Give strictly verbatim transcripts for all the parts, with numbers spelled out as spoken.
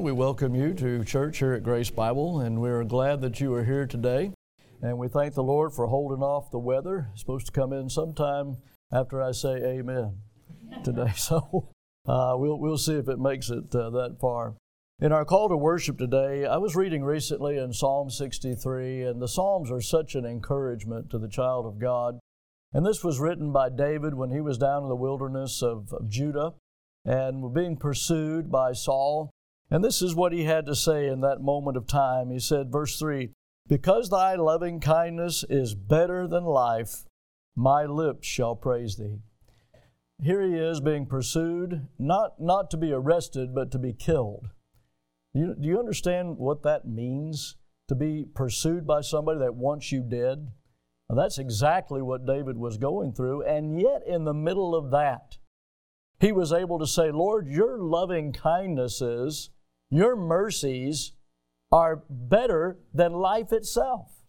again, we welcome you to church here at Grace Bible, and we're glad that you are here today. And we thank the Lord for holding off the weather. It's supposed to come in sometime after I say amen today. So uh, we'll we'll see if it makes it uh, that far. In our call to worship today, I was reading recently in Psalm sixty-three, and the Psalms are such an encouragement to the child of God. And this was written by David when he was down in the wilderness of, of Judah and being pursued by Saul. And this is what he had to say in that moment of time. He said, verse three, "Because thy loving kindness is better than life, my lips shall praise thee." Here he is being pursued, not, not to be arrested, but to be killed. You, do you understand what that means, to be pursued by somebody that wants you dead? Now, that's exactly what David was going through, and yet in the middle of that, he was able to say, "Lord, your loving kindnesses, your mercies are better than life itself."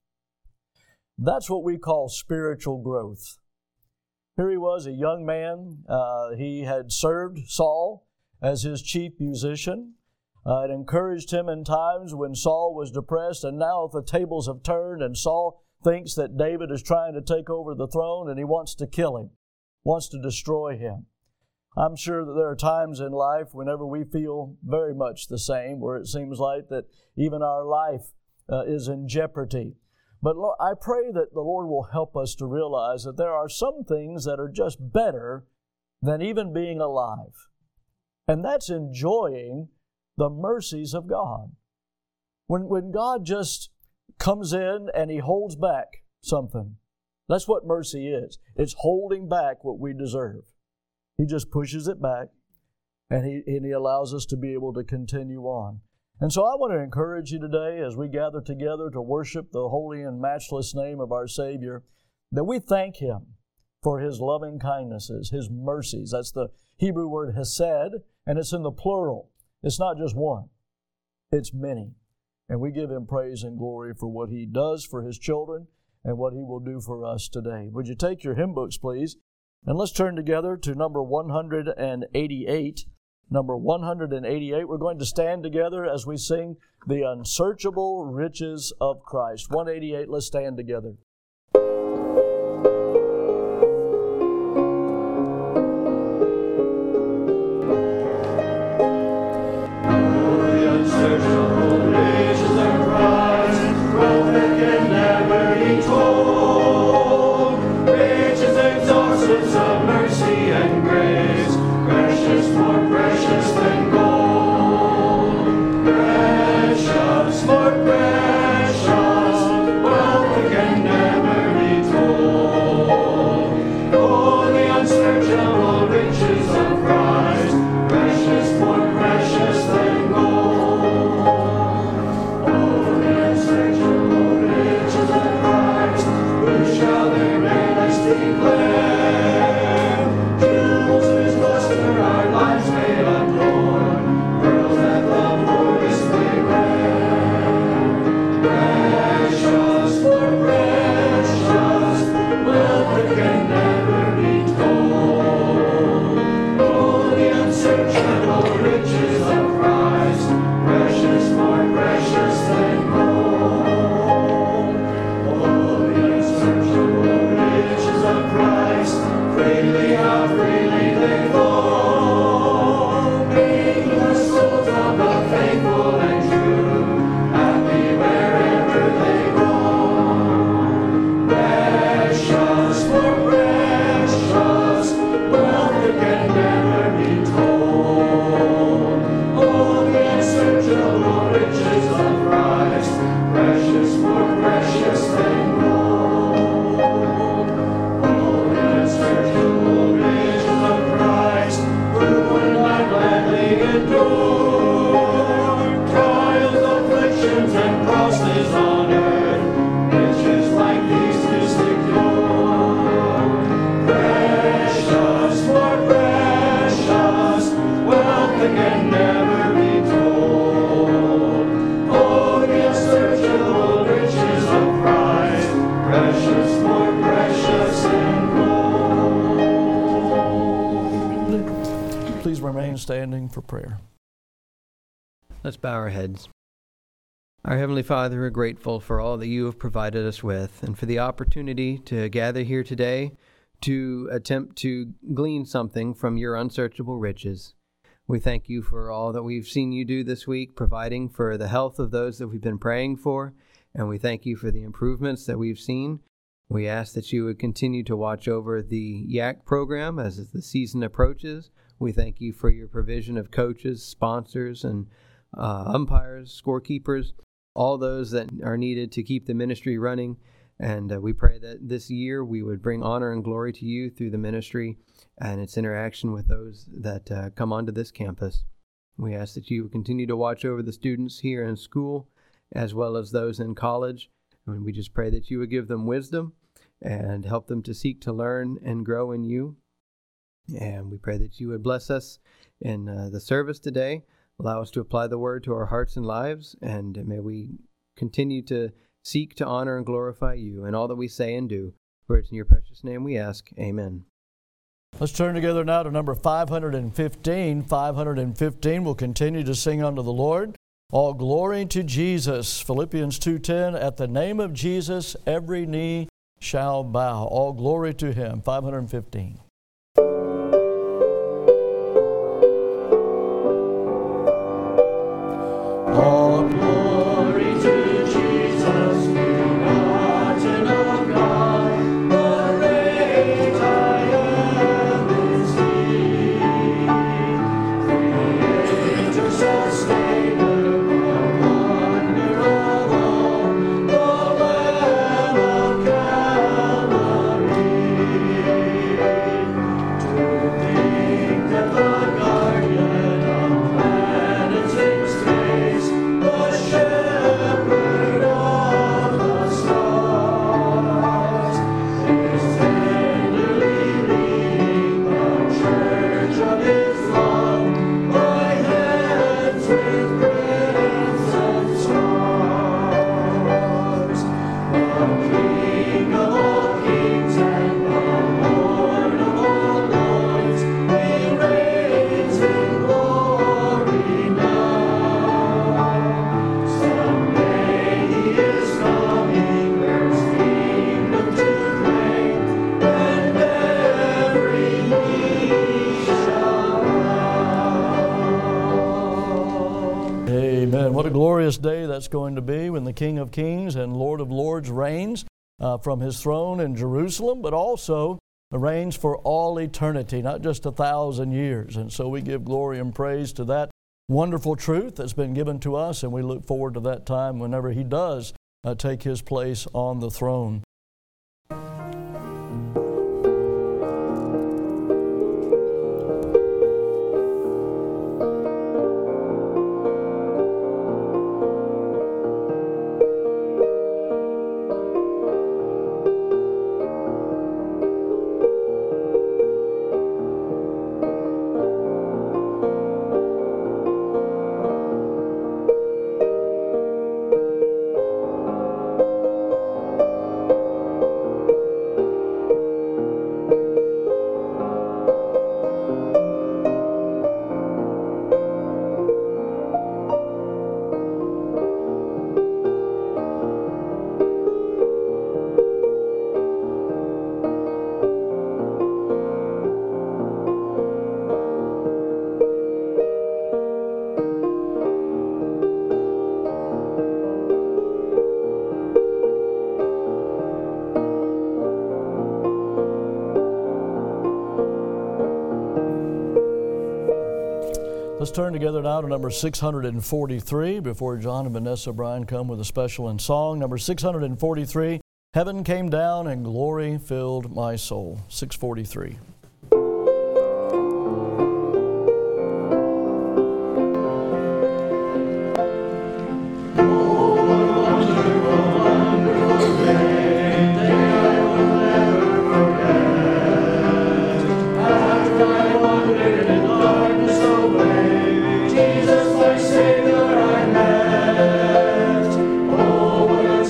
That's what we call spiritual growth. Here he was, a young man. Uh, he had served Saul as his chief musician. Uh, it encouraged him in times when Saul was depressed, and now the tables have turned, and Saul thinks that David is trying to take over the throne, and he wants to kill him, wants to destroy him. I'm sure that there are times in life whenever we feel very much the same, where it seems like that even our life uh, is in jeopardy. But Lord, I pray that the Lord will help us to realize that there are some things that are just better than even being alive. And that's enjoying the mercies of God. When, when God just comes in and He holds back something, that's what mercy is. It's holding back what we deserve. He just pushes it back, and he, and he allows us to be able to continue on. And so I want to encourage you today as we gather together to worship the holy and matchless name of our Savior, that we thank Him for His loving kindnesses, His mercies. That's the Hebrew word hesed, and it's in the plural. It's not just one. It's many. And we give Him praise and glory for what He does for His children and what He will do for us today. Would you take your hymn books, please? And let's turn together to number one hundred eighty-eight. Number one hundred eighty-eight. We're going to stand together as we sing The Unsearchable Riches of Christ. one eighty-eight, let's stand together. Standing for prayer. Let's bow our heads. Our Heavenly Father, we're grateful for all that you have provided us with and for the opportunity to gather here today to attempt to glean something from your unsearchable riches. We thank you for all that we've seen you do this week, providing for the health of those that we've been praying for, and we thank you for the improvements that we've seen. We ask that you would continue to watch over the Y A C program as the season approaches. We thank you for your provision of coaches, sponsors, and uh, umpires, scorekeepers, all those that are needed to keep the ministry running. And uh, we pray that this year we would bring honor and glory to you through the ministry and its interaction with those that uh, come onto this campus. We ask that you would continue to watch over the students here in school as well as those in college. And we just pray that you would give them wisdom and help them to seek to learn and grow in you. And we pray that you would bless us in uh, the service today. Allow us to apply the word to our hearts and lives, and may we continue to seek to honor and glorify you in all that we say and do. For it's in your precious name we ask. Amen. Let's turn together now to number five hundred fifteen. five hundred fifteen, we'll continue to sing unto the Lord. All glory to Jesus. Philippians two ten, at the name of Jesus, every knee shall bow. All glory to him. five hundred fifteen. All glory to Jesus, begotten of God, the great I am is He. Creator, sustainer, wonder of all, the Lamb of Calvary, to think that the guardian of planets in space, the shepherd of the stars, is tenderly leading the church of His love by hands with crimson stars. The King of all kings and the Lord of all lords, He reigns in glory now. Someday He is coming, Earth's kingdom to claim, and every knee shall bow. Amen. What a glorious day that's going to be when the King of Kings and Lord of Lords reigns uh, from His throne in Jerusalem, but also reigns for all eternity, not just a thousand years. And so we give glory and praise to that wonderful truth that's been given to us, and we look forward to that time whenever He does uh, take His place on the throne. Let's turn together now to number six hundred forty-three before John and Vanessa Bryan come with a special in song. Number six hundred forty-three, Heaven Came Down and Glory Filled My Soul. six forty-three.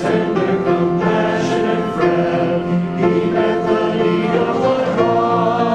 He met the need of my heart.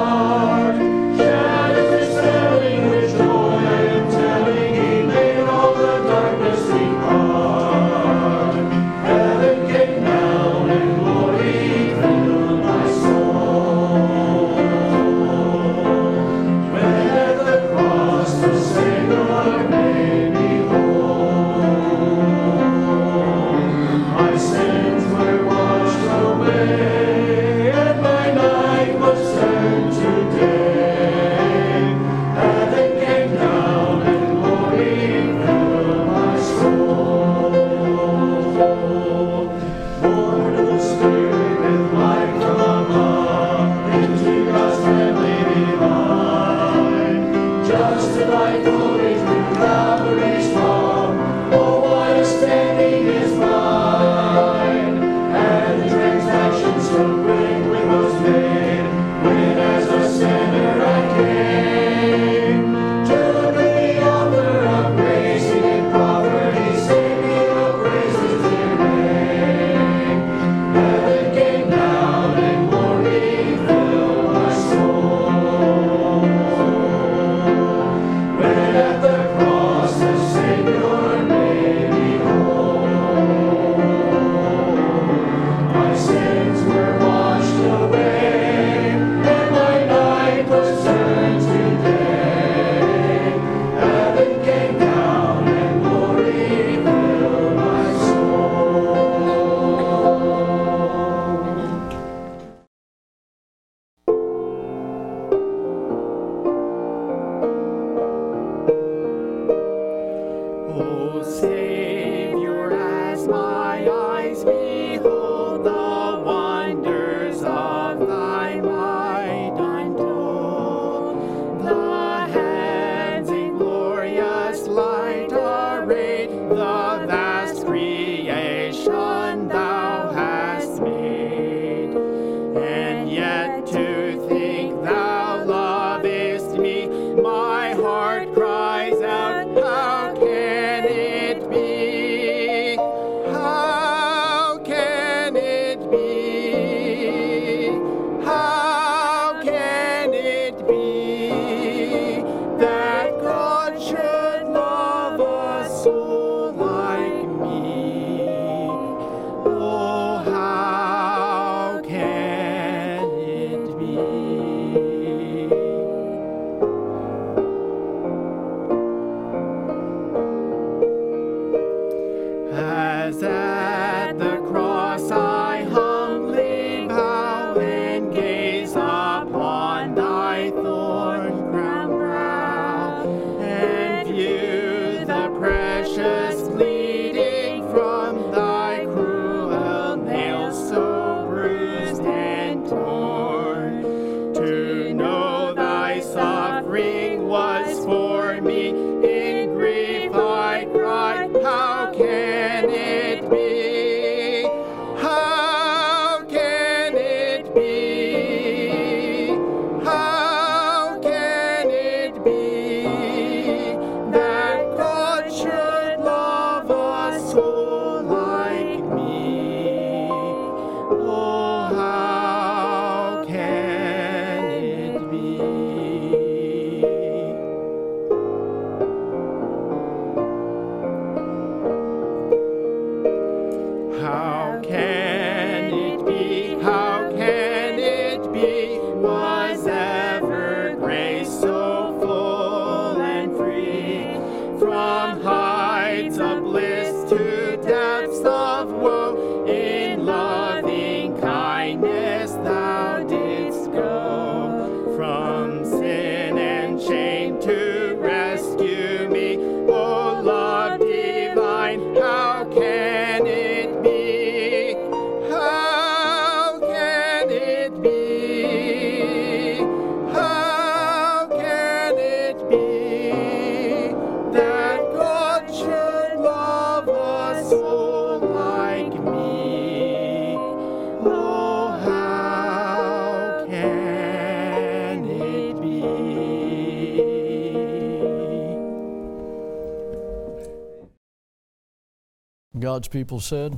was ever grace so full and free, from heights of bliss to depths of woe, in loving kindness thou didst go, from sin and shame to rescue me. O love divine, how can it be? How can it be? How can it be that God should love a soul like me? Oh, how can it be? God's people said,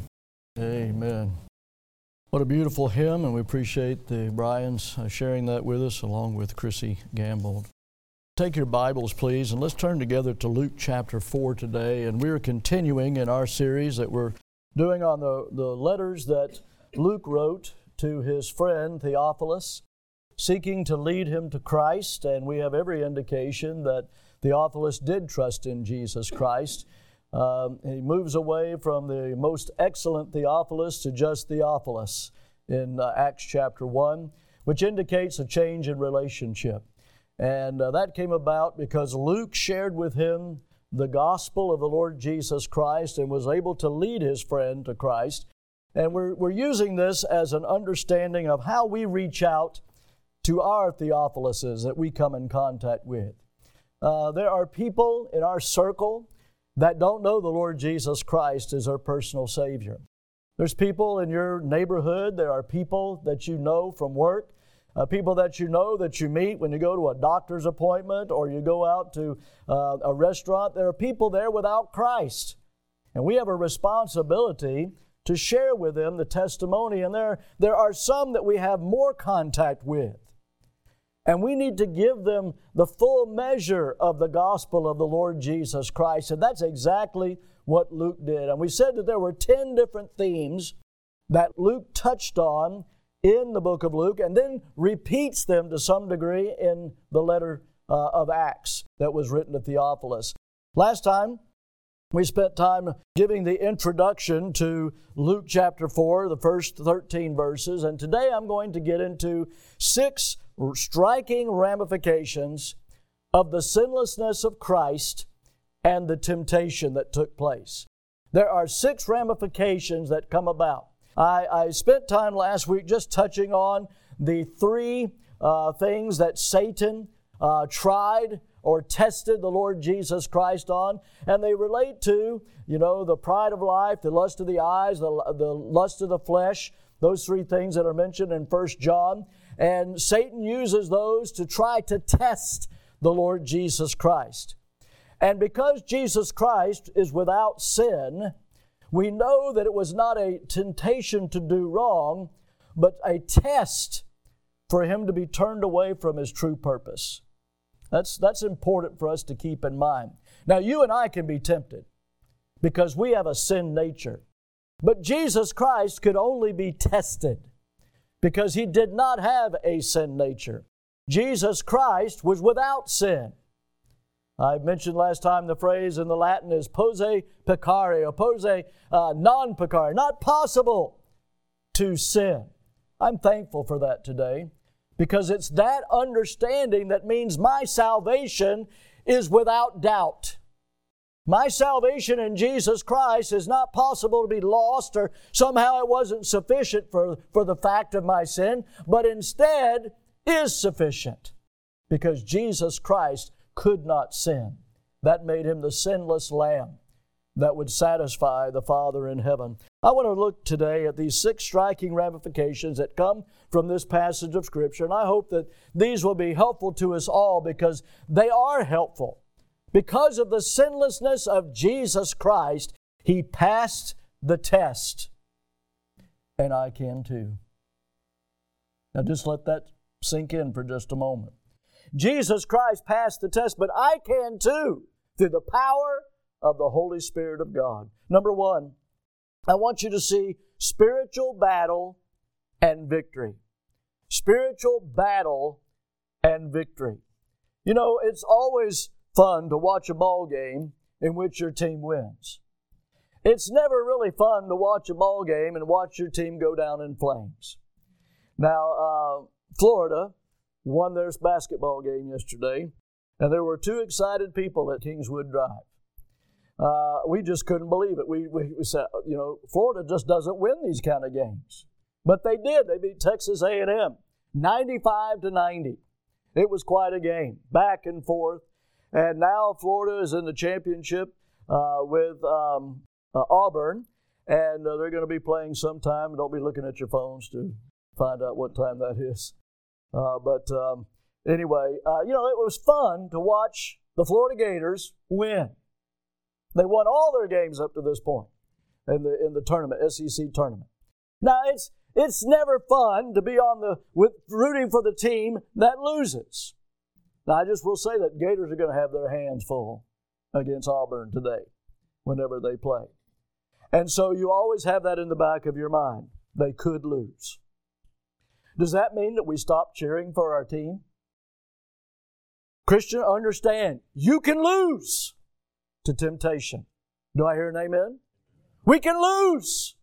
amen. What a beautiful hymn, and we appreciate the Bryans uh, sharing that with us, along with Chrissy Gamble. Take your Bibles, please, and let's turn together to Luke chapter four today. And we're continuing in our series that we're doing on the, the letters that Luke wrote to his friend Theophilus, seeking to lead him to Christ. And we have every indication that Theophilus did trust in Jesus Christ. Um, he moves away from the most excellent Theophilus to just Theophilus in uh, Acts chapter one, which indicates a change in relationship. And uh, that came about because Luke shared with him the gospel of the Lord Jesus Christ and was able to lead his friend to Christ. And we're, we're using this as an understanding of how we reach out to our Theophiluses that we come in contact with. Uh, there are people in our circle that don't know the Lord Jesus Christ as their personal Savior. There's people in your neighborhood. There are people that you know from work, uh, people that you know that you meet when you go to a doctor's appointment or you go out to uh, a restaurant. There are people there without Christ. And we have a responsibility to share with them the testimony. And there, there are some that we have more contact with. And we need to give them the full measure of the gospel of the Lord Jesus Christ. And that's exactly what Luke did. And we said that there were ten different themes that Luke touched on in the book of Luke and then repeats them to some degree in the letter uh, of Acts that was written to Theophilus. Last time, we spent time giving the introduction to Luke chapter four, the first thirteen verses. And today I'm going to get into six striking ramifications of the sinlessness of Christ and the temptation that took place. There are six ramifications that come about. I, I spent time last week just touching on the three uh, things that Satan uh, tried or tested the Lord Jesus Christ on, and they relate to, you know, the pride of life, the lust of the eyes, the, the lust of the flesh, those three things that are mentioned in First John. And Satan uses those to try to test the Lord Jesus Christ. And because Jesus Christ is without sin, we know that it was not a temptation to do wrong, but a test for Him to be turned away from His true purpose. That's, that's important for us to keep in mind. Now, you and I can be tempted because we have a sin nature. But Jesus Christ could only be tested because He did not have a sin nature. Jesus Christ was without sin. I mentioned last time the phrase in the Latin is posse peccare, or posse uh, non peccare, not possible to sin. I'm thankful for that today because it's that understanding that means my salvation is without doubt. My salvation in Jesus Christ is not possible to be lost or somehow it wasn't sufficient for, for the fact of my sin, but instead is sufficient because Jesus Christ could not sin. That made Him the sinless Lamb that would satisfy the Father in heaven. I want to look today at these six striking ramifications that come from this passage of Scripture, and I hope that these will be helpful to us all because they are helpful. Because of the sinlessness of Jesus Christ, He passed the test. And I can too. Now just let that sink in for just a moment. Jesus Christ passed the test, but I can too, through the power of the Holy Spirit of God. Number one, I want you to see spiritual battle and victory. spiritual battle and victory. You know, it's always fun to watch a ball game in which your team wins. It's never really fun to watch a ball game and watch your team go down in flames. Now, uh, Florida won their basketball game yesterday, and there were two excited people at Kingswood Drive. Uh, we just couldn't believe it. We, we, we said, you know, Florida just doesn't win these kind of games. But they did. They beat Texas A and M ninety-five to ninety. It was quite a game, back and forth. And now Florida is in the championship uh, with um, uh, Auburn, and uh, they're going to be playing sometime. Don't be looking at your phones to find out what time that is. Uh, but um, anyway, uh, you know, it was fun to watch the Florida Gators win. They won all their games up to this point in the in the tournament, S E C tournament. Now it's it's never fun to be on the with rooting for the team that loses. Now I just will say that Gators are going to have their hands full against Auburn today, whenever they play, and so you always have that in the back of your mind. They could lose. Does that mean that we stop cheering for our team? Christian, understand, you can lose to temptation. Do I hear an amen? We can lose.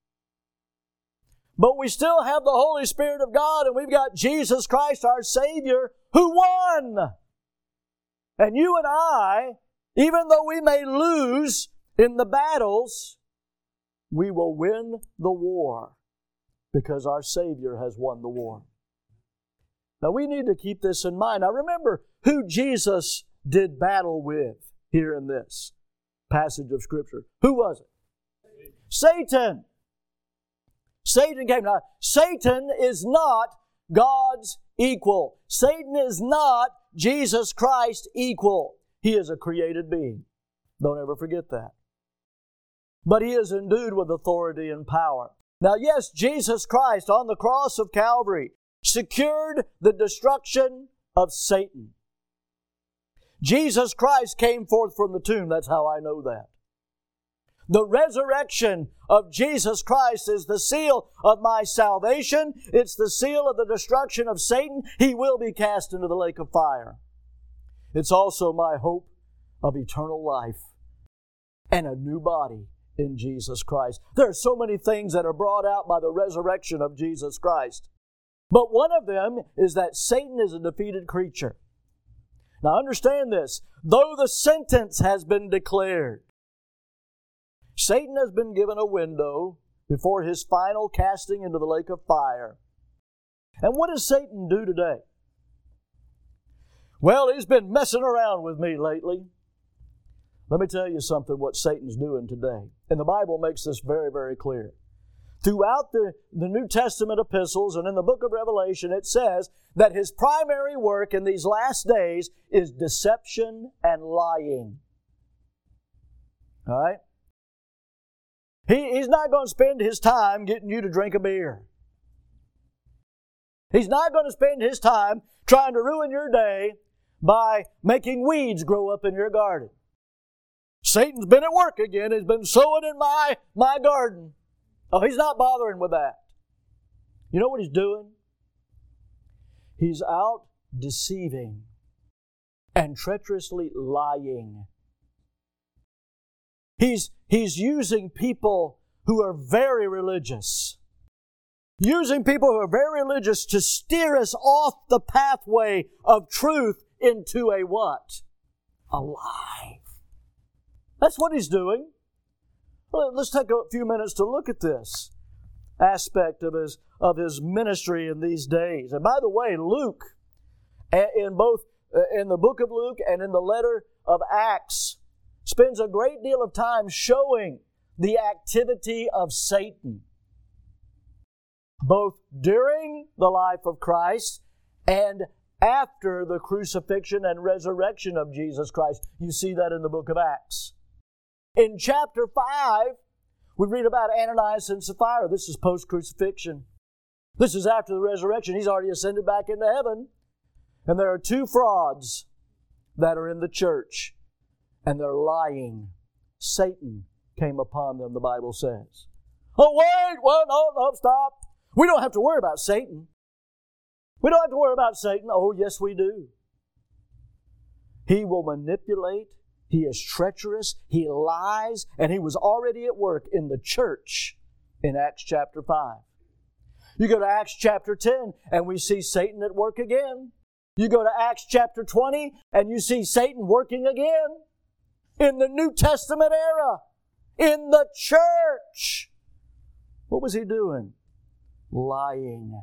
But we still have the Holy Spirit of God, and we've got Jesus Christ, our Savior, who won. And you and I, even though we may lose in the battles, we will win the war because our Savior has won the war. Now we need to keep this in mind. Now remember who Jesus did battle with here in this passage of Scripture. Who was it? Satan. Satan came. Now, Satan is not God's equal. Satan is not Jesus Christ's equal. He is a created being. Don't ever forget that. But he is endued with authority and power. Now, yes, Jesus Christ on the cross of Calvary secured the destruction of Satan. Jesus Christ came forth from the tomb. That's how I know that. The resurrection of Jesus Christ is the seal of my salvation. It's the seal of the destruction of Satan. He will be cast into the lake of fire. It's also my hope of eternal life and a new body in Jesus Christ. There are so many things that are brought out by the resurrection of Jesus Christ. But one of them is that Satan is a defeated creature. Now understand this. Though the sentence has been declared, Satan has been given a window before his final casting into the lake of fire. And what does Satan do today? Well, he's been messing around with me lately. Let me tell you something what Satan's doing today. And the Bible makes this very, very clear. Throughout the, the New Testament epistles and in the book of Revelation, it says that his primary work in these last days is deception and lying. All right? He, he's not going to spend his time getting you to drink a beer. He's not going to spend his time trying to ruin your day by making weeds grow up in your garden. Satan's been at work again. He's been sowing in my, my garden. Oh, he's not bothering with that. You know what he's doing? He's out deceiving and treacherously lying. He's, he's using people who are very religious. Using people who are very religious to steer us off the pathway of truth into a what? A lie. That's what he's doing. Well, let's take a few minutes to look at this aspect of his, of his ministry in these days. And by the way, Luke, in both in the book of Luke and in the letter of Acts, spends a great deal of time showing the activity of Satan, both during the life of Christ and after the crucifixion and resurrection of Jesus Christ. You see that in the book of Acts. In chapter five, we read about Ananias and Sapphira. This is post-crucifixion. This is after the resurrection. He's already ascended back into heaven. And there are two frauds that are in the church. And they're lying. Satan came upon them, the Bible says. Oh, wait, well, no, no, stop. We don't have to worry about Satan. We don't have to worry about Satan. Oh, yes, we do. He will manipulate. He is treacherous. He lies. And he was already at work in the church in Acts chapter five. You go to Acts chapter ten, and we see Satan at work again. You go to Acts chapter twenty, and you see Satan working again. In the New Testament era. In the church. What was he doing? Lying.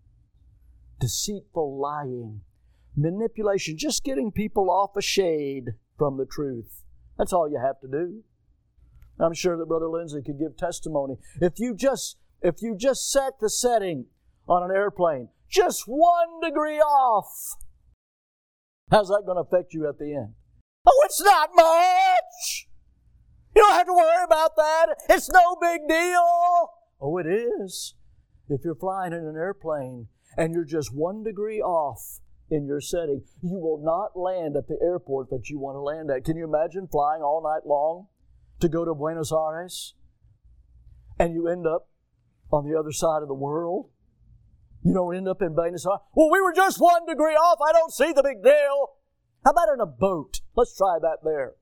Deceitful lying. Manipulation. Just getting people off a shade from the truth. That's all you have to do. I'm sure that Brother Lindsay could give testimony. If you just, if you just set the setting on an airplane, just one degree off, how's that going to affect you at the end? Oh, it's not much! You don't have to worry about that. It's no big deal. Oh, it is. If you're flying in an airplane and you're just one degree off in your setting, you will not land at the airport that you want to land at. Can you imagine flying all night long to go to Buenos Aires and you end up on the other side of the world? You don't end up in Buenos Aires. Well, we were just one degree off. I don't see the big deal. How about in a boat? Let's try that there.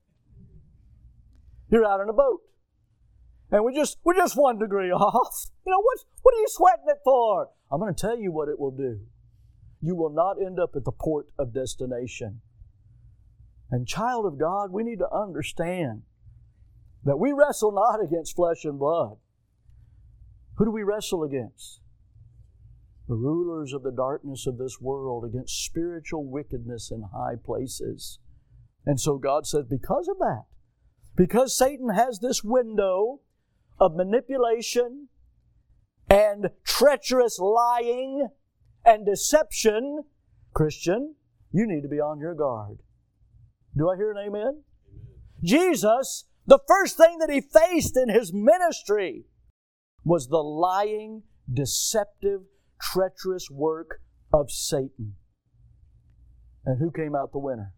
You're out in a boat. And we just, we're just one degree off. You know, what, what are you sweating it for? I'm going to tell you what it will do. You will not end up at the port of destination. And child of God, we need to understand that we wrestle not against flesh and blood. Who do we wrestle against? The rulers of the darkness of this world, against spiritual wickedness in high places. And so God said, because of that, because Satan has this window of manipulation and treacherous lying and deception, Christian, you need to be on your guard. Do I hear an amen? Amen? Jesus, the first thing that He faced in His ministry was the lying, deceptive, treacherous work of Satan. And who came out the winner?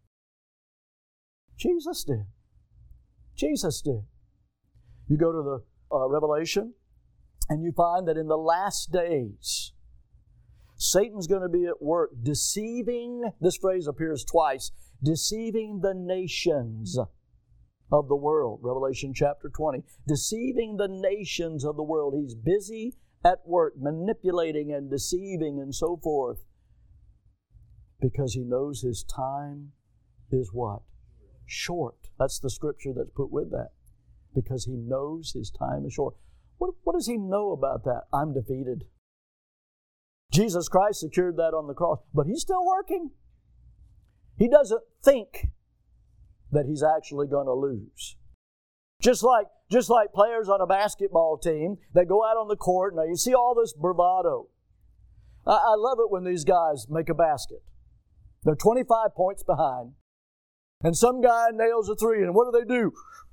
Jesus did. Jesus did. You go to the uh, Revelation, and you find that in the last days, Satan's going to be at work deceiving, this phrase appears twice, deceiving the nations of the world. Revelation chapter twenty. Deceiving the nations of the world. He's busy at work, manipulating and deceiving and so forth. Because he knows his time is what? Short. That's the scripture that's put with that. Because he knows his time is short. What, what does he know about that? I'm defeated. Jesus Christ secured that on the cross, but he's still working. He doesn't think that he's actually going to lose. Just like, just like players on a basketball team that go out on the court, now you see all this bravado. I, I love it when these guys make a basket. They're twenty-five points behind. And some guy nails a three, and what do they do?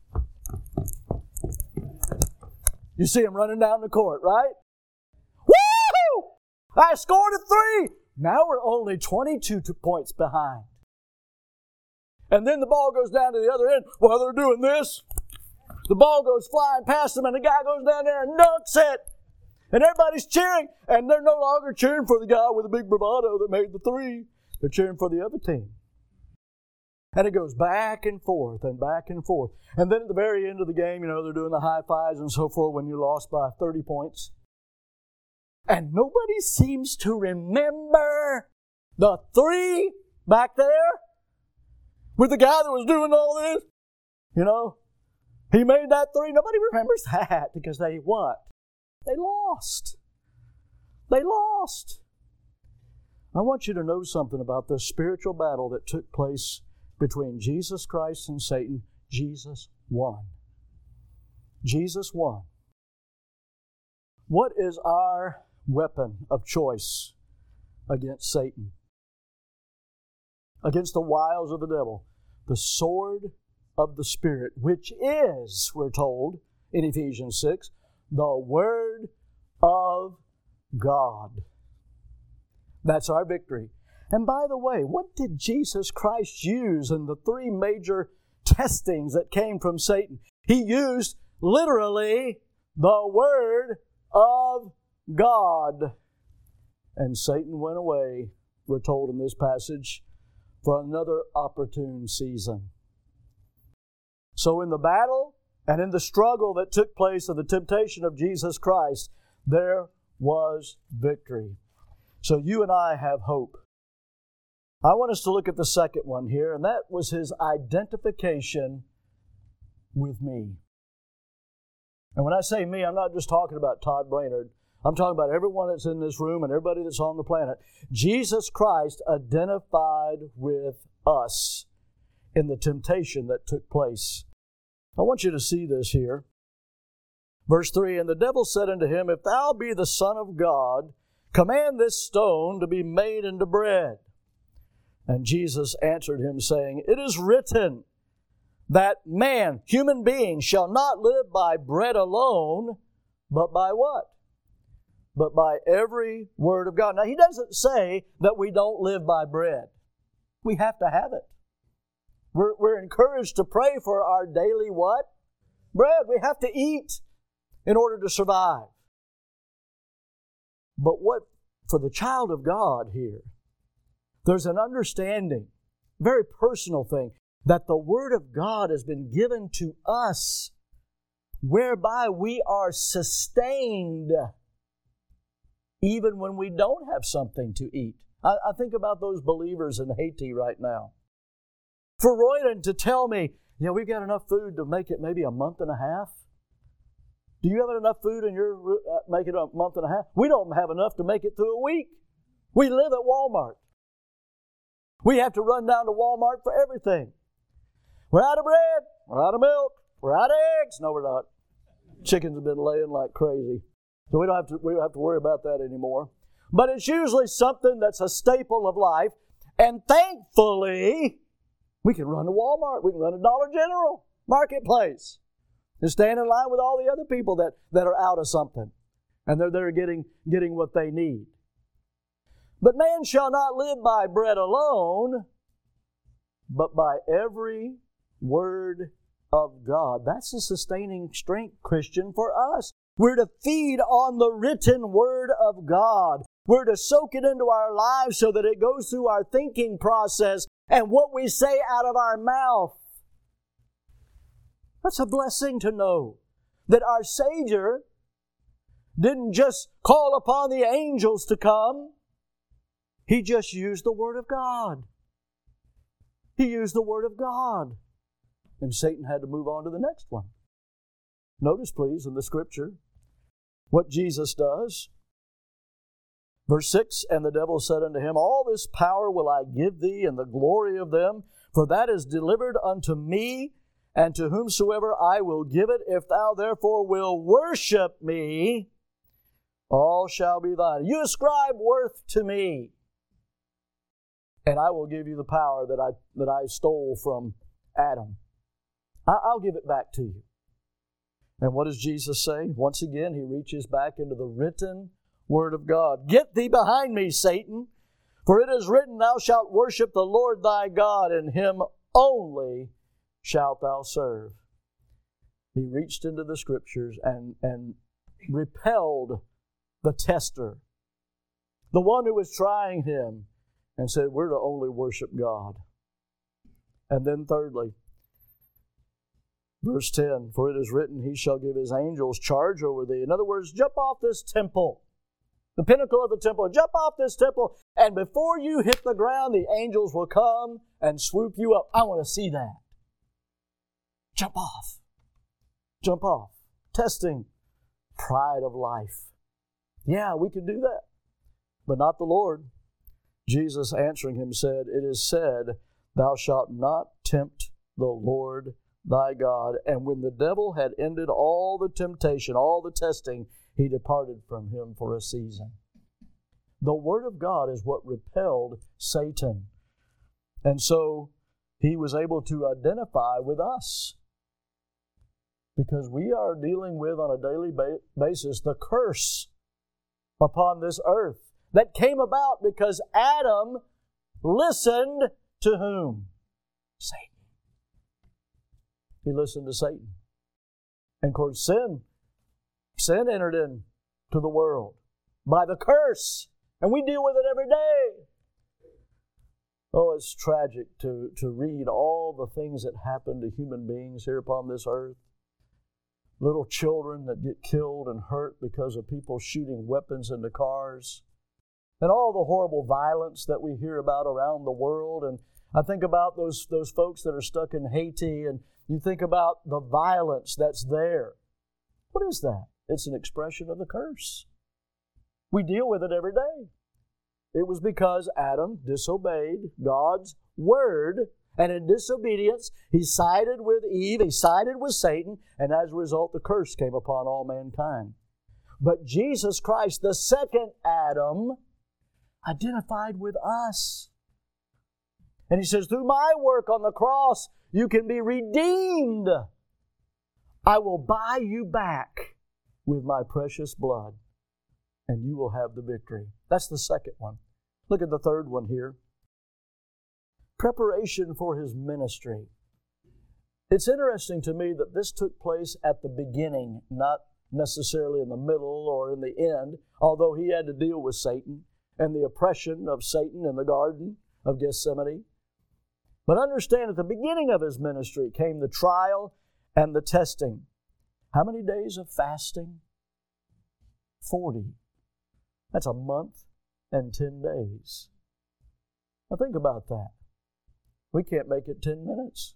You see him running down the court, right? Woo! I scored a three! Now we're only twenty-two points behind. And then the ball goes down to the other end. While they're doing this, the ball goes flying past them, and the guy goes down there and dunks it. And everybody's cheering, and they're no longer cheering for the guy with the big bravado that made the three. They're cheering for the other team. And it goes back and forth and back and forth. And then at the very end of the game, you know, they're doing the high fives and so forth when you lost by thirty points. And nobody seems to remember the three back there with the guy that was doing all this. You know, he made that three. Nobody remembers that because they what? They lost. They lost. I want you to know something about the spiritual battle that took place between Jesus Christ and Satan. Jesus won. Jesus won. What is our weapon of choice against Satan? Against the wiles of the devil? The sword of the Spirit, which is, we're told in Ephesians six, the Word of God. That's our victory. And by the way, what did Jesus Christ use in the three major testings that came from Satan? He used literally the Word of God. And Satan went away we're told in this passage, for another opportune season. So in the battle and in the struggle that took place of the temptation of Jesus Christ, there was victory. So you and I have hope. I want us to look at the second one here, and that was His identification with me. And when I say me, I'm not just talking about Todd Brainerd. I'm talking about everyone that's in this room and everybody that's on the planet. Jesus Christ identified with us in the temptation that took place. I want you to see this here. Verse three, and the devil said unto him, If thou be the Son of God, command this stone to be made into bread. And Jesus answered him, saying, It is written, that man, human being, shall not live by bread alone, but by what? But by every word of God. Now, He doesn't say that we don't live by bread. We have to have it. We're, we're encouraged to pray for our daily what? Bread. We have to eat in order to survive. But what, for the child of God here, there's an understanding, very personal thing, that the Word of God has been given to us, whereby we are sustained even when we don't have something to eat. I, I think about those believers in Haiti right now. For Royden to tell me, yeah, we've got enough food to make it maybe a month and a half. Do you have enough food in your, uh, make it a month and a half? We don't have enough to make it through a week. We live at Walmart. We have to run down to Walmart for everything. We're out of bread. We're out of milk. We're out of eggs. No, we're not. Chickens have been laying like crazy. So we don't have to, we don't have to worry about that anymore. But it's usually something that's a staple of life. And thankfully, we can run to Walmart. We can run to Dollar General, Marketplace, and stand in line with all the other people that, that are out of something. And they're there getting, getting what they need. But man shall not live by bread alone, but by every word of God. That's the sustaining strength, Christian, for us. We're to feed on the written Word of God. We're to soak it into our lives so that it goes through our thinking process and what we say out of our mouth. That's a blessing to know that our Savior didn't just call upon the angels to come. He just used the Word of God. He used the Word of God. And Satan had to move on to the next one. Notice, please, in the Scripture, what Jesus does. Verse six, and the devil said unto him, All this power will I give thee, and the glory of them, for that is delivered unto me, and to whomsoever I will give it. If thou therefore will worship me, all shall be thine. You ascribe worth to me, and I will give you the power that I that I stole from Adam. I, I'll give it back to you. And what does Jesus say? Once again, He reaches back into the written Word of God. Get thee behind me, Satan, for it is written, Thou shalt worship the Lord thy God, and Him only shalt thou serve. He reached into the Scriptures and, and repelled the tester, the one who was trying him, and said, we're to only worship God. And then thirdly, verse ten, for it is written, He shall give His angels charge over thee. In other words, jump off this temple, the pinnacle of the temple, jump off this temple, and before you hit the ground, the angels will come and swoop you up. I want to see that. Jump off. Jump off. Testing. Pride of life. Yeah, we can do that, but not the Lord. Jesus answering him said, It is said, Thou shalt not tempt the Lord thy God. And when the devil had ended all the temptation, all the testing, he departed from him for a season. The Word of God is what repelled Satan. And so he was able to identify with us, because we are dealing with, on a daily ba- basis, the curse upon this earth that came about because Adam listened to whom? Satan. He listened to Satan. And of course, sin, sin entered into the world by the curse. And we deal with it every day. Oh, it's tragic to, to read all the things that happen to human beings here upon this earth. Little children that get killed and hurt because of people shooting weapons into cars. And all the horrible violence that we hear about around the world. And I think about those, those folks that are stuck in Haiti, and you think about the violence that's there. What is that? It's an expression of the curse. We deal with it every day. It was because Adam disobeyed God's word, and in disobedience, he sided with Eve, he sided with Satan, and as a result, the curse came upon all mankind. But Jesus Christ, the second Adam, identified with us. And he says, through my work on the cross, you can be redeemed. I will buy you back with my precious blood, and you will have the victory. That's the second one. Look at the third one here. Preparation for his ministry. It's interesting to me that this took place at the beginning, not necessarily in the middle or in the end, although he had to deal with Satan and the oppression of Satan in the Garden of Gethsemane. But understand, at the beginning of his ministry came the trial and the testing. How many days of fasting? Forty. That's a month and ten days. Now think about that. We can't make it ten minutes.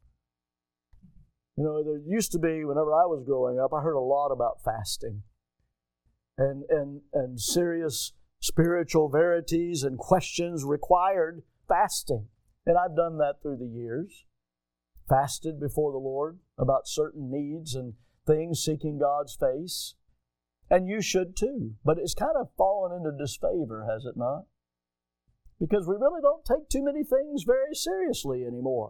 You know, there used to be, whenever I was growing up, I heard a lot about fasting and, and, and serious spiritual verities and questions required fasting. And I've done that through the years. Fasted before the Lord about certain needs and things, seeking God's face. And you should too. But it's kind of fallen into disfavor, has it not? Because we really don't take too many things very seriously anymore.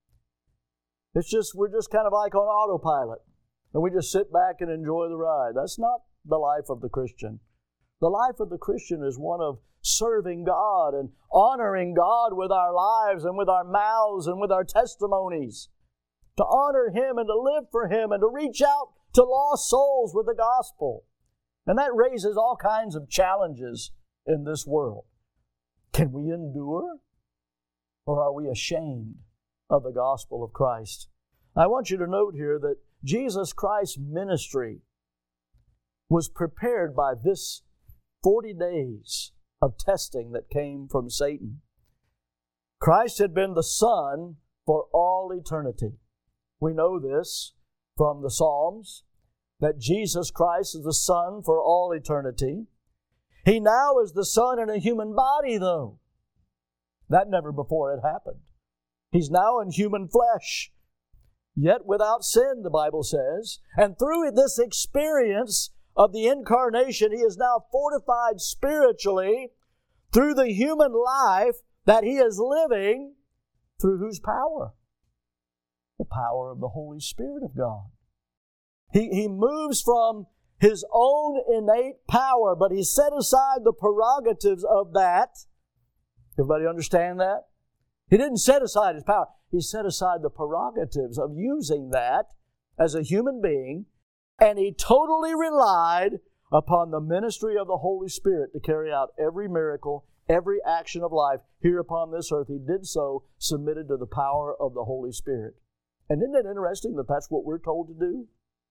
It's just, we're just kind of like on autopilot. And we just sit back and enjoy the ride. That's not the life of the Christian. The life of the Christian is one of serving God and honoring God with our lives and with our mouths and with our testimonies. To honor Him and to live for Him and to reach out to lost souls with the gospel. And that raises all kinds of challenges in this world. Can we endure? Or are we ashamed of the gospel of Christ? I want you to note here that Jesus Christ's ministry was prepared by this forty days of testing that came from Satan. Christ had been the Son for all eternity. We know this from the Psalms, that Jesus Christ is the Son for all eternity. He now is the Son in a human body, though. That never before had happened. He's now in human flesh, yet without sin, the Bible says. And through this experience of the incarnation, He is now fortified spiritually through the human life that He is living, through whose power? The power of the Holy Spirit of God. He, he moves from His own innate power, but He set aside the prerogatives of that. Everybody understand that? He didn't set aside His power. He set aside the prerogatives of using that as a human being, and He totally relied upon the ministry of the Holy Spirit to carry out every miracle, every action of life here upon this earth. He did so submitted to the power of the Holy Spirit. And isn't it interesting that that's what we're told to do?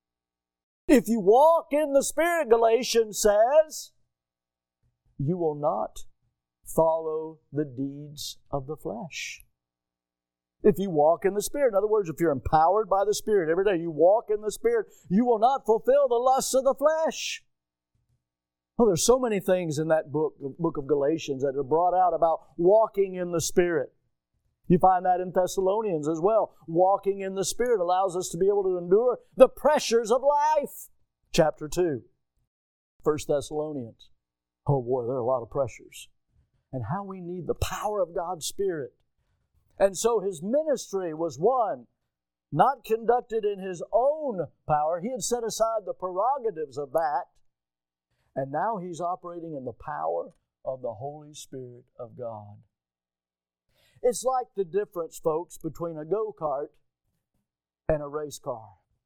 If you walk in the Spirit, Galatians says, you will not follow the deeds of the flesh. If you walk in the Spirit, in other words, if you're empowered by the Spirit every day, you walk in the Spirit, you will not fulfill the lusts of the flesh. Well, there's so many things in that book, the book of Galatians, that are brought out about walking in the Spirit. You find that in Thessalonians as well. Walking in the Spirit allows us to be able to endure the pressures of life. Chapter two, First Thessalonians. Oh boy, there are a lot of pressures. And how we need the power of God's Spirit. And so His ministry was one, not conducted in His own power. He had set aside the prerogatives of that. And now He's operating in the power of the Holy Spirit of God. It's like the difference, folks, between a go-kart and a race car.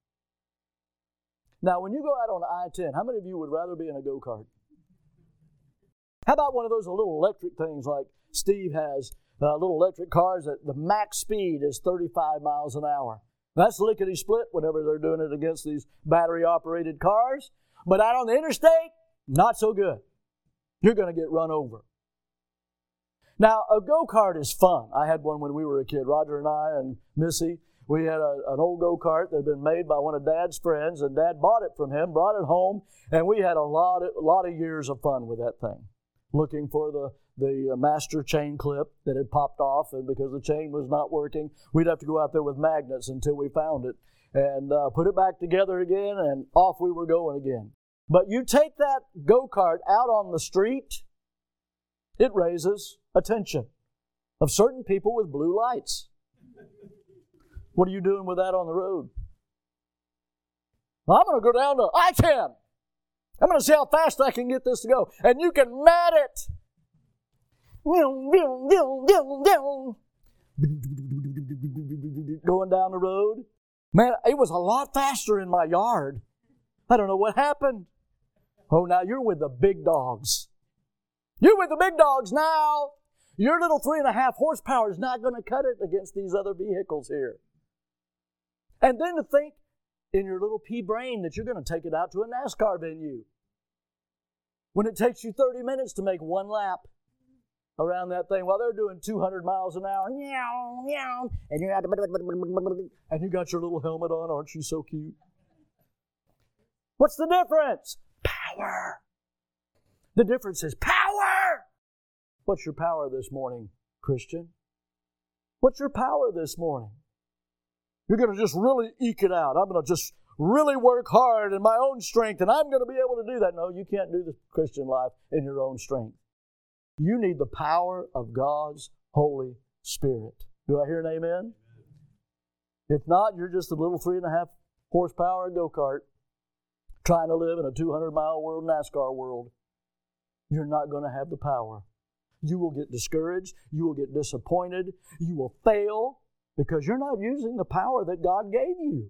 Now, when you go out on I ten, how many of you would rather be in a go-kart? How about one of those little electric things like Steve has uh, little electric cars that the max speed is thirty-five miles an hour. That's lickety-split whenever they're doing it against these battery-operated cars. But out on the interstate, not so good. You're going to get run over. Now, a go-kart is fun. I had one when we were a kid. Roger and I and Missy, we had a, an old go-kart that had been made by one of Dad's friends, and Dad bought it from him, brought it home, and we had a lot of, a lot of years of fun with that thing, looking for the, the master chain clip that had popped off, and because the chain was not working, we'd have to go out there with magnets until we found it, and uh, put it back together again, and off we were going again. But you take that go-kart out on the street, it raises attention of certain people with blue lights. What are you doing with that on the road? Well, I'm going to go down to I ten. I'm going to see how fast I can get this to go. And you can mat it. Going down the road. Man, it was a lot faster in my yard. I don't know what happened. Oh, now you're with the big dogs. You're with the big dogs now. Your little three and a half horsepower is not going to cut it against these other vehicles here. And then to think in your little pea brain that you're going to take it out to a NASCAR venue when it takes you thirty minutes to make one lap around that thing while they're doing two hundred miles an hour. Meow, meow, and you're and you got your little helmet on. Aren't you so cute? What's the difference? Power. The difference is power. What's your power this morning, Christian? What's your power this morning? You're going to just really eke it out. I'm going to just really work hard in my own strength, and I'm going to be able to do that. No, you can't do the Christian life in your own strength. You need the power of God's Holy Spirit. Do I hear an amen? If not, you're just a little three and a half horsepower go-kart trying to live in a two hundred mile world, NASCAR world. You're not going to have the power. You will get discouraged. You will get disappointed. You will fail because you're not using the power that God gave you.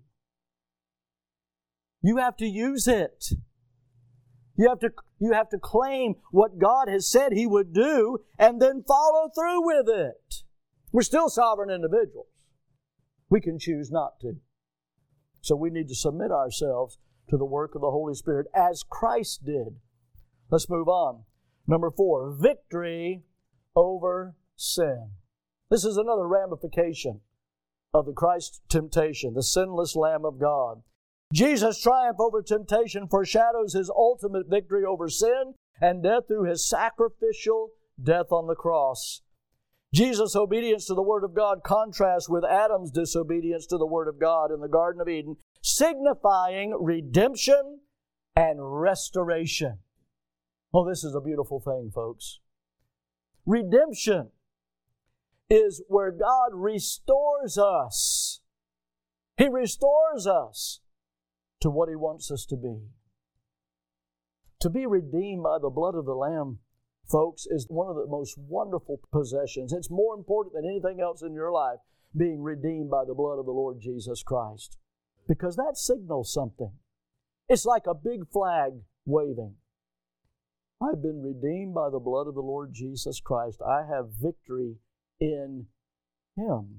You have to use it. You have to, you have to claim what God has said He would do and then follow through with it. We're still sovereign individuals. We can choose not to. So we need to submit ourselves to the work of the Holy Spirit as Christ did. Let's move on. Number four, victory over sin. This is another ramification of the Christ temptation, the sinless Lamb of God. Jesus' triumph over temptation foreshadows His ultimate victory over sin and death through His sacrificial death on the cross. Jesus' obedience to the Word of God contrasts with Adam's disobedience to the Word of God in the Garden of Eden, signifying redemption and restoration. Oh, this is a beautiful thing, folks. Redemption is where God restores us. He restores us to what He wants us to be. To be redeemed by the blood of the Lamb, folks, is one of the most wonderful possessions. It's more important than anything else in your life, being redeemed by the blood of the Lord Jesus Christ. Because that signals something. It's like a big flag waving. I've been redeemed by the blood of the Lord Jesus Christ. I have victory in Him.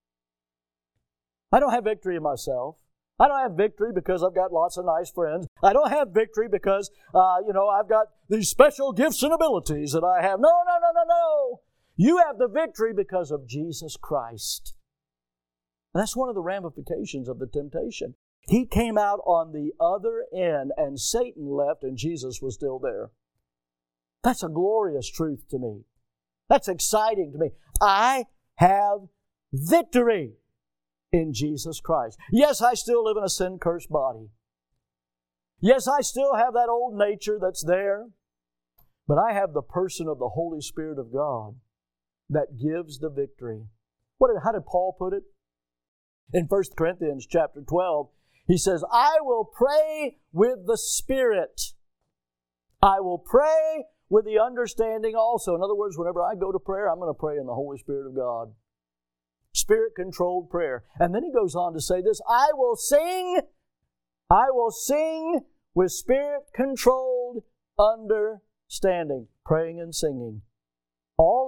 I don't have victory in myself. I don't have victory because I've got lots of nice friends. I don't have victory because, uh, you know, I've got these special gifts and abilities that I have. No, no, no, no, no. You have the victory because of Jesus Christ. That's one of the ramifications of the temptation. He came out on the other end and Satan left and Jesus was still there. That's a glorious truth to me. That's exciting to me. I have victory in Jesus Christ. Yes, I still live in a sin-cursed body. Yes, I still have that old nature that's there. But I have the person of the Holy Spirit of God that gives the victory. What did, how did Paul put it? In First Corinthians chapter twelve, he says, I will pray with the Spirit. I will pray with the understanding also. In other words, whenever I go to prayer, I'm going to pray in the Holy Spirit of God. Spirit-controlled prayer. And then he goes on to say this, I will sing, I will sing with Spirit-controlled understanding. Praying and singing. All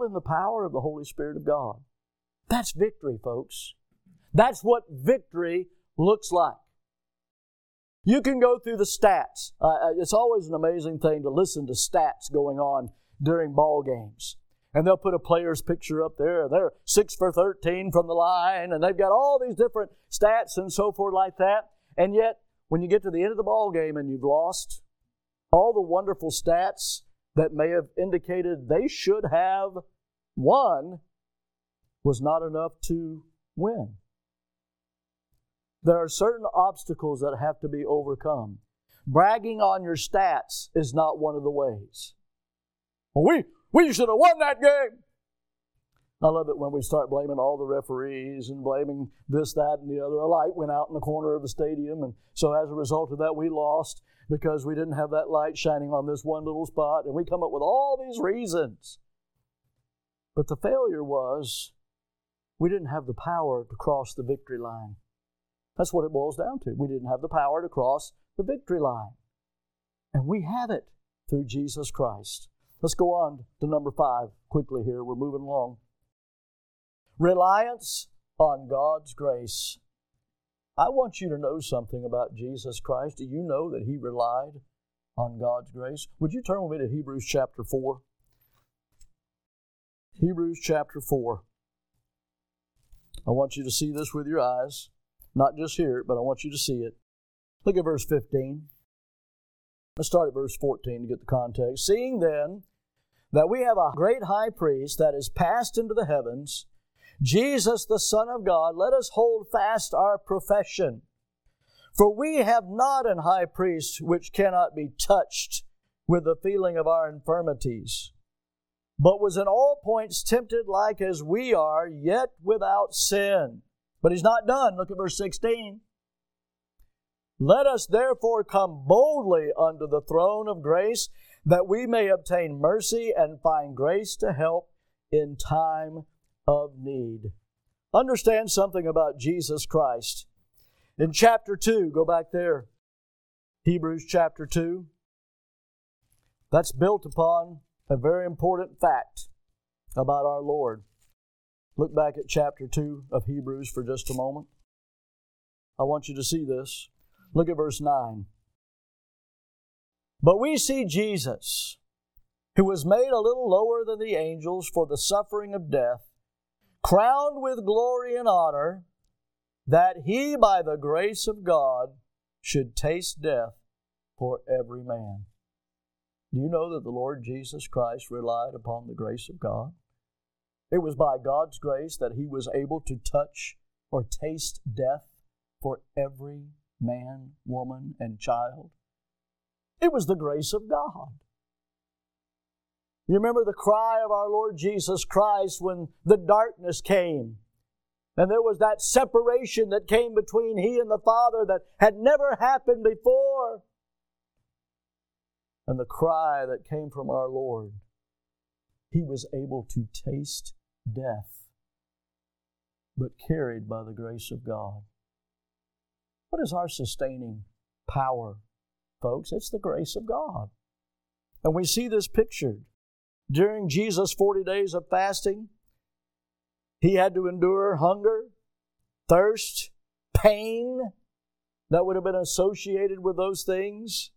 in the power of the Holy Spirit of God. That's victory, folks. That's what victory looks like. You can go through the stats. Uh, it's always an amazing thing to listen to stats going on during ball games. And they'll put a player's picture up there, and they're six for thirteen from the line, and they've got all these different stats and so forth like that. And yet, when you get to the end of the ball game and you've lost, all the wonderful stats that may have indicated they should have won was not enough to win. There are certain obstacles that have to be overcome. Bragging on your stats is not one of the ways. Well, we, we should have won that game. I love it when we start blaming all the referees and blaming this, that, and the other. A light went out in the corner of the stadium, and so as a result of that, we lost because we didn't have that light shining on this one little spot, and we come up with all these reasons. But the failure was we didn't have the power to cross the victory line. That's what it boils down to. We didn't have the power to cross the victory line. And we have it through Jesus Christ. Let's go on to number five quickly here. We're moving along. Reliance on God's grace. I want you to know something about Jesus Christ. Do you know that He relied on God's grace? Would you turn with me to Hebrews chapter four? Hebrews chapter four. I want you to see this with your eyes. Not just hear it, but I want you to see it. Look at verse fifteen. Let's start at verse fourteen to get the context. Seeing then that we have a great high priest that is passed into the heavens, Jesus the Son of God, let us hold fast our profession. For we have not an high priest which cannot be touched with the feeling of our infirmities, but was in all points tempted like as we are, yet without sin. But He's not done. Look at verse sixteen. Let us therefore come boldly unto the throne of grace, that we may obtain mercy and find grace to help in time of need. Understand something about Jesus Christ. In chapter two, go back there, Hebrews chapter two, that's built upon a very important fact about our Lord. Look back at chapter two of Hebrews for just a moment. I want you to see this. Look at verse nine. But we see Jesus, who was made a little lower than the angels for the suffering of death, crowned with glory and honor, that He, by the grace of God, should taste death for every man. Do you know that the Lord Jesus Christ relied upon the grace of God? It was by God's grace that He was able to touch or taste death for every man, woman, and child. It was the grace of God. You remember the cry of our Lord Jesus Christ when the darkness came, and there was that separation that came between He and the Father that had never happened before. And the cry that came from our Lord, He was able to taste death, but carried by the grace of God. What is our sustaining power, folks? It's the grace of God. And we see this pictured. During Jesus' forty days of fasting, He had to endure hunger, thirst, pain that would have been associated with those things.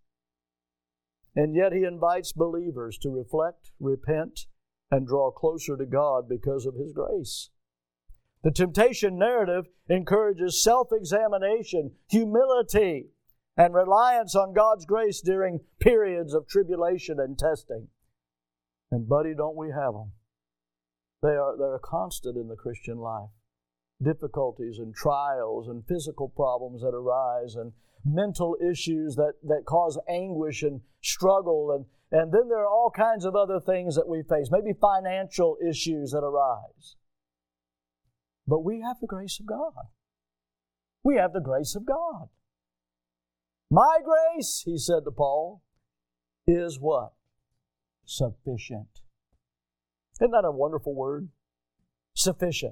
And yet He invites believers to reflect, repent, and draw closer to God because of His grace. The temptation narrative encourages self-examination, humility, and reliance on God's grace during periods of tribulation and testing. And buddy, don't we have them? They are, they're constant in the Christian life. Difficulties and trials and physical problems that arise and mental issues that, that cause anguish and struggle. And, and then there are all kinds of other things that we face, maybe financial issues that arise. But we have the grace of God. We have the grace of God. My grace, he said to Paul, is what? Sufficient. Isn't that a wonderful word? Sufficient.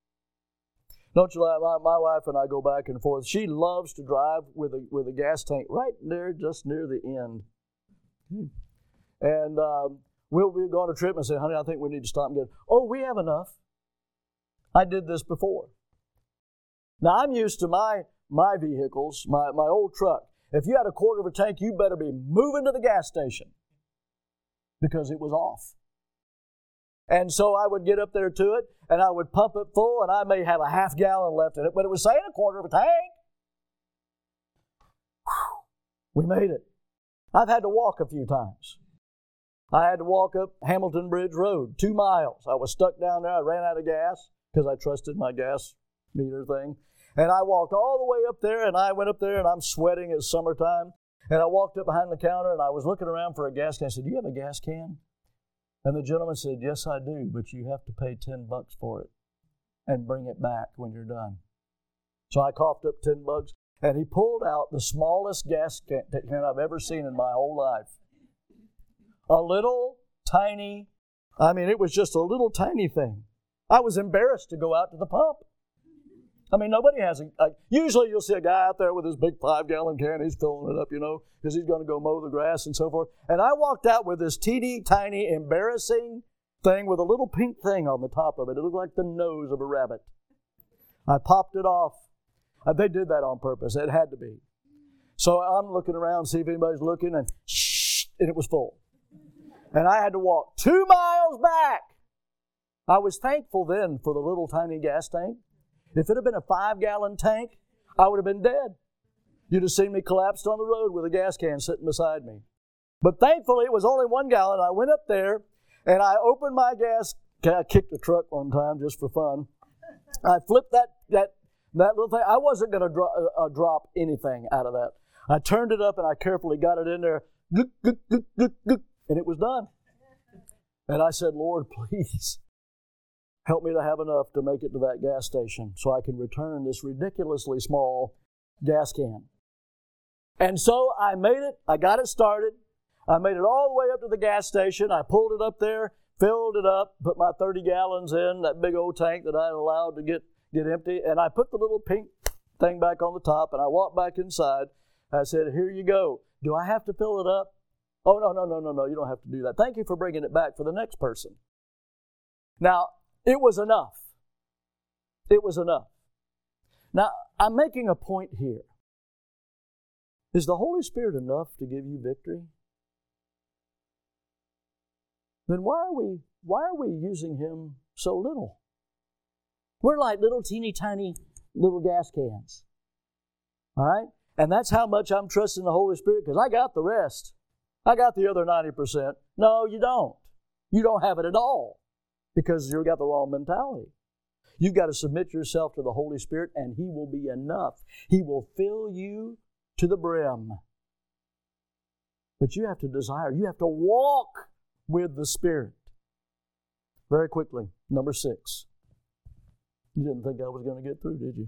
Don't you like my, my wife and I go back and forth. She loves to drive with a with a gas tank right there, just near the end. And um, we'll be going on a trip and say, honey, I think we need to stop and get, oh, we have enough. I did this before. Now, I'm used to my, my vehicles, my, my old truck. If you had a quarter of a tank, you better be moving to the gas station because it was off. And so I would get up there to it, and I would pump it full, and I may have a half gallon left in it, but it was saying a quarter of a tank. Whew. We made it. I've had to walk a few times. I had to walk up Hamilton Bridge Road, two miles. I was stuck down there. I ran out of gas because I trusted my gas meter thing. And I walked all the way up there, and I went up there, and I'm sweating. It's summertime. And I walked up behind the counter, and I was looking around for a gas can. I said, do you have a gas can? And the gentleman said, yes, I do, but you have to pay ten bucks for it and bring it back when you're done. So I coughed up ten bucks, and he pulled out the smallest gas can I've ever seen in my whole life. A little tiny, I mean, it was just a little tiny thing. I was embarrassed to go out to the pump. I mean, nobody has a, like, usually you'll see a guy out there with his big five-gallon can, he's filling it up, you know, because he's going to go mow the grass and so forth. And I walked out with this teeny tiny, embarrassing thing with a little pink thing on the top of it. It looked like the nose of a rabbit. I popped it off. Uh, they did that on purpose. It had to be. So I'm looking around, see if anybody's looking, and shh, and it was full. And I had to walk two miles back. I was thankful then for the little tiny gas tank. If it had been a five-gallon tank, I would have been dead. You'd have seen me collapsed on the road with a gas can sitting beside me. But thankfully, it was only one gallon. I went up there, and I opened my gas. I kicked the truck one time just for fun. I flipped that that that little thing. I wasn't going to dro- uh, drop anything out of that. I turned it up, and I carefully got it in there, and it was done. And I said, Lord, please, help me to have enough to make it to that gas station so I can return this ridiculously small gas can. And so I made it. I got it started. I made it all the way up to the gas station. I pulled it up there, filled it up, put my thirty gallons in, that big old tank that I had allowed to get, get empty, and I put the little pink thing back on the top, and I walked back inside. I said, here you go. Do I have to fill it up? Oh, no, no, no, no, no. You don't have to do that. Thank you for bringing it back for the next person. Now, it was enough. It was enough. Now, I'm making a point here. Is the Holy Spirit enough to give you victory? Then why are we why are we using Him so little? We're like little teeny tiny little gas cans. All right? And that's how much I'm trusting the Holy Spirit, because I got the rest. I got the other ninety percent. No, you don't. You don't have it at all, because you've got the wrong mentality. You've got to submit yourself to the Holy Spirit, and He will be enough. He will fill you to the brim. But you have to desire, you have to walk with the Spirit. Very quickly, number six. You didn't think I was going to get through, did you?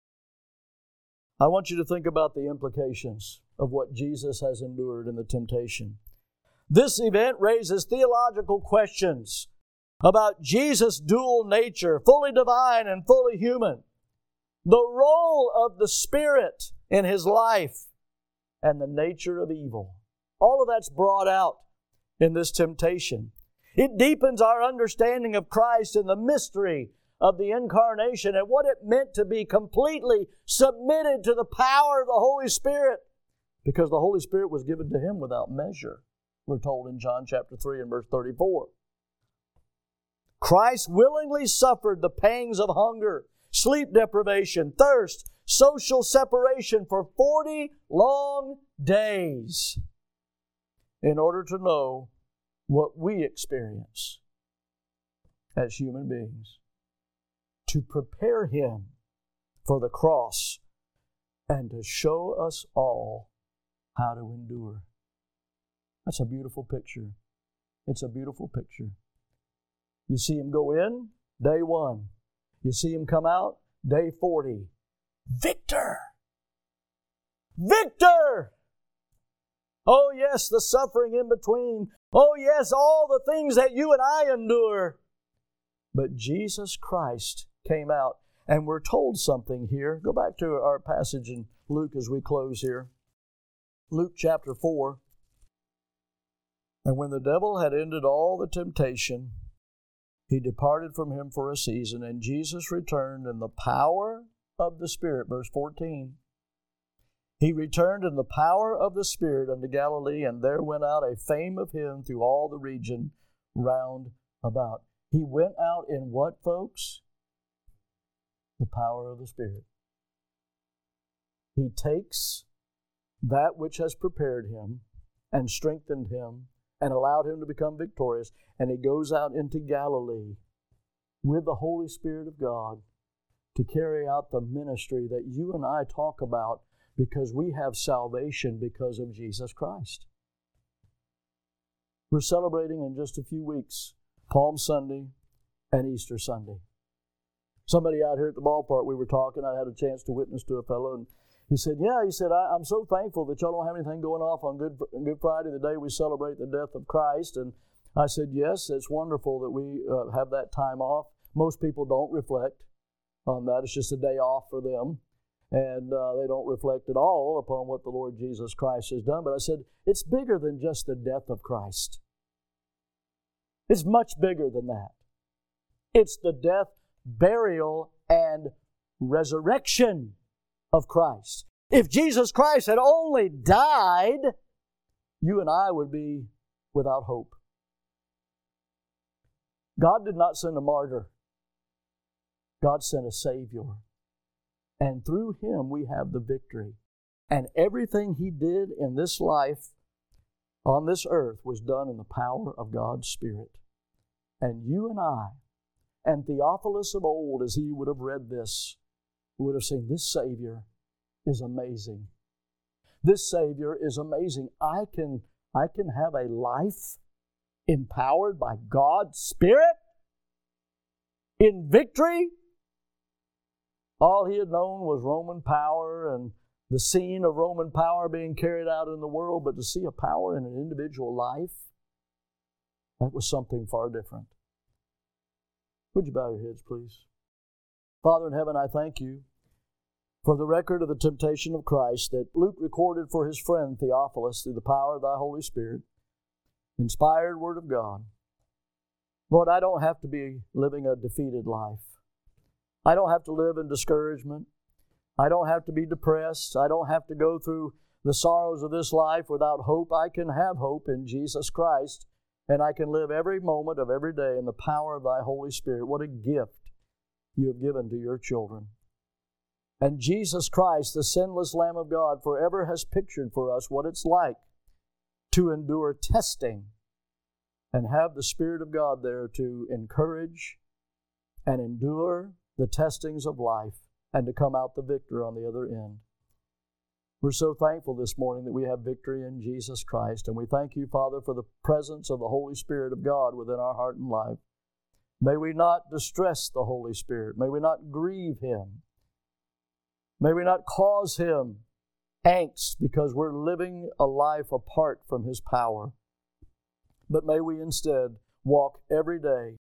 I want you to think about the implications of what Jesus has endured in the temptation. This event raises theological questions about Jesus' dual nature, fully divine and fully human, the role of the Spirit in His life, and the nature of evil. All of that's brought out in this temptation. It deepens our understanding of Christ and the mystery of the incarnation and what it meant to be completely submitted to the power of the Holy Spirit, because the Holy Spirit was given to Him without measure, we're told in John chapter three and verse thirty-four. Christ willingly suffered the pangs of hunger, sleep deprivation, thirst, social separation for forty long days in order to know what we experience as human beings, to prepare Him for the cross and to show us all how to endure. That's a beautiful picture. It's a beautiful picture. You see Him go in, day one. You see Him come out, day forty. Victor! Victor! Oh yes, the suffering in between. Oh yes, all the things that you and I endure. But Jesus Christ came out, and we're told something here. Go back to our passage in Luke as we close here. Luke chapter four. And when the devil had ended all the temptation, he departed from him for a season, and Jesus returned in the power of the Spirit. Verse fourteen. He returned in the power of the Spirit unto Galilee, and there went out a fame of him through all the region round about. He went out in what, folks? The power of the Spirit. He takes that which has prepared him and strengthened him and allowed him to become victorious, and he goes out into Galilee with the Holy Spirit of God to carry out the ministry that you and I talk about, because we have salvation because of Jesus Christ. We're celebrating in just a few weeks Palm Sunday and Easter Sunday. Somebody out here at the ballpark, we were talking, I had a chance to witness to a fellow, and he said, yeah, he said, I, I'm so thankful that y'all don't have anything going off on Good, Good Friday, the day we celebrate the death of Christ. And I said, yes, it's wonderful that we uh, have that time off. Most people don't reflect on that. It's just a day off for them. And uh, they don't reflect at all upon what the Lord Jesus Christ has done. But I said, it's bigger than just the death of Christ. It's much bigger than that. It's the death, burial, and resurrection of Christ. If Jesus Christ had only died, you and I would be without hope. God did not send a martyr. God sent a Savior. And through Him we have the victory. And everything He did in this life on this earth was done in the power of God's Spirit. And you and I, and Theophilus of old, as he would have read this, would have seen this Savior is amazing. This Savior is amazing. I can, I can have a life empowered by God's Spirit in victory. All he had known was Roman power and the scene of Roman power being carried out in the world, but to see a power in an individual life, that was something far different. Would you bow your heads, please? Father in heaven, I thank you for the record of the temptation of Christ that Luke recorded for his friend Theophilus through the power of thy Holy Spirit, inspired Word of God. Lord, I don't have to be living a defeated life. I don't have to live in discouragement. I don't have to be depressed. I don't have to go through the sorrows of this life without hope. I can have hope in Jesus Christ, and I can live every moment of every day in the power of thy Holy Spirit. What a gift you have given to your children. And Jesus Christ, the sinless Lamb of God, forever has pictured for us what it's like to endure testing and have the Spirit of God there to encourage and endure the testings of life and to come out the victor on the other end. We're so thankful this morning that we have victory in Jesus Christ, and we thank you, Father, for the presence of the Holy Spirit of God within our heart and life. May we not distress the Holy Spirit. May we not grieve Him. May we not cause Him angst because we're living a life apart from His power. But may we instead walk every day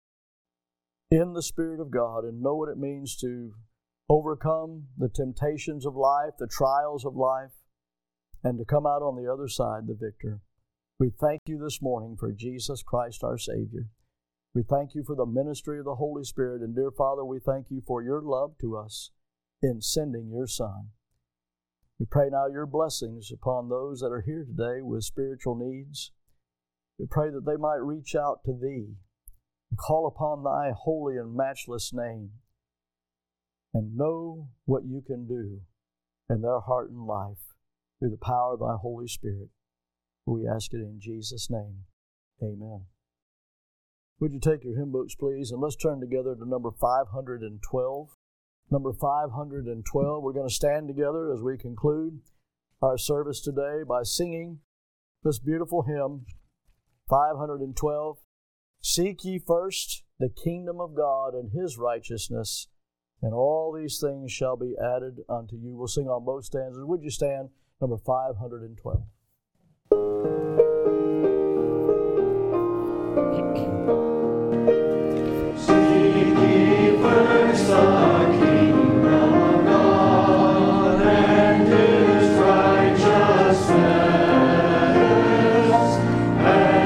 in the Spirit of God and know what it means to overcome the temptations of life, the trials of life, and to come out on the other side the victor. We thank you this morning for Jesus Christ our Savior. We thank you for the ministry of the Holy Spirit, and dear Father, we thank you for your love to us in sending your Son. We pray now your blessings upon those that are here today with spiritual needs. We pray that they might reach out to Thee and call upon Thy holy and matchless name and know what you can do in their heart and life through the power of thy Holy Spirit. We ask it in Jesus' name. Amen. Would you take your hymn books, please, and let's turn together to number five hundred twelve. Number five hundred twelve. We're going to stand together as we conclude our service today by singing this beautiful hymn, five hundred twelve. Seek ye first the kingdom of God and His righteousness, and all these things shall be added unto you. We'll sing on both stanzas. Would you stand? Number five hundred twelve. Seek ye first the kingdom of God and His righteousness, and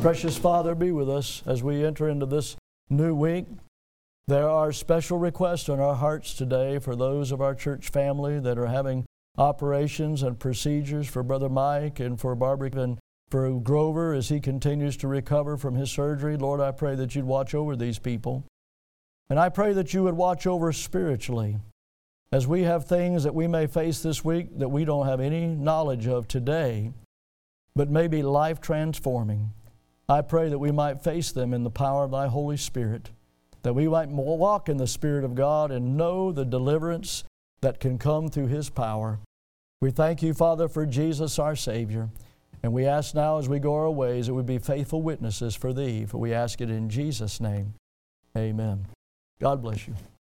Precious Father, be with us as we enter into this new week. There are special requests on our hearts today for those of our church family that are having operations and procedures, for Brother Mike and for Barbara and for Grover as he continues to recover from his surgery. Lord, I pray that you'd watch over these people. And I pray that you would watch over spiritually as we have things that we may face this week that we don't have any knowledge of today, but may be life transforming. I pray that we might face them in the power of thy Holy Spirit, that we might walk in the Spirit of God and know the deliverance that can come through his power. We thank you, Father, for Jesus our Savior. And we ask now as we go our ways that we be faithful witnesses for thee, for we ask it in Jesus' name. Amen. God bless you.